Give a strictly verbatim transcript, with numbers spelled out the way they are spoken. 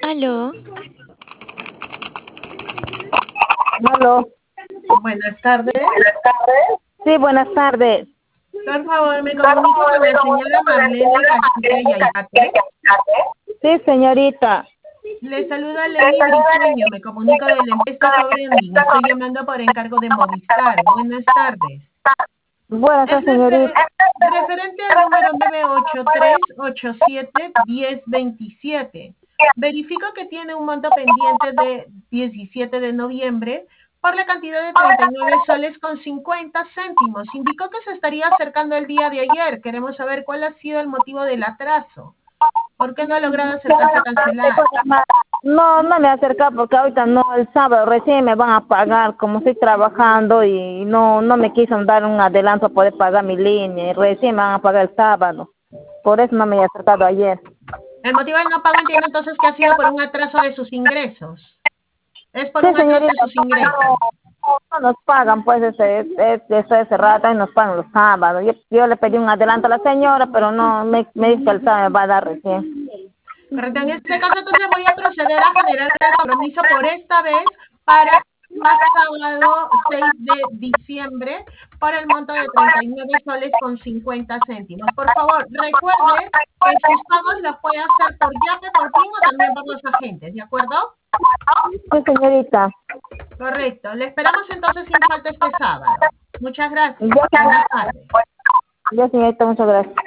Aló. Aló. Buenas tardes. Sí, buenas tardes. Por favor, me comunico con la señora Marlene Castilla Yayate. Sí, señorita. Le saluda Lenny Briceño, me comunico de la empresa Sobrending. Estoy llamando por encargo de Movistar. Buenas tardes. Buenas Es tardes, señorita. refer- referente al número nueve ocho tres ocho siete uno cero dos siete. Verifico que tiene un monto pendiente de diecisiete de noviembre por la cantidad de treinta y nueve soles con cincuenta céntimos. Indicó que se estaría acercando el día de ayer. Queremos saber cuál ha sido el motivo del atraso. ¿Por qué no ha logrado acercarse a cancelar? No, no me he acercado porque ahorita no, el sábado recién me van a pagar, como estoy trabajando y no no me quiso dar un adelanto para poder pagar mi línea, y recién me van a pagar el sábado. Por eso no me he acercado ayer. El motivo del no pago entiendo entonces que ha sido por un atraso de sus ingresos. Es por Sí, un atraso de señorita, sus ingresos. no, no nos pagan, pues, este, es, estoy cerrada y nos pagan los sábados. Yo, yo le pedí un adelanto a la señora, pero no, me, me dice que el sábado me va a dar recién. Correcto. En este caso, entonces voy a proceder a generar el compromiso por esta vez para el más sábado seis de diciembre por el monto de treinta y nueve soles con cincuenta céntimos. Por favor, recuerde que sus pagos los puede hacer por Yape, por PIN o también por los agentes, ¿de acuerdo? Sí, señorita. Correcto. Le esperamos entonces sin falta este sábado. Muchas gracias. Ya, Buenas tardes. ya, señorita, muchas gracias.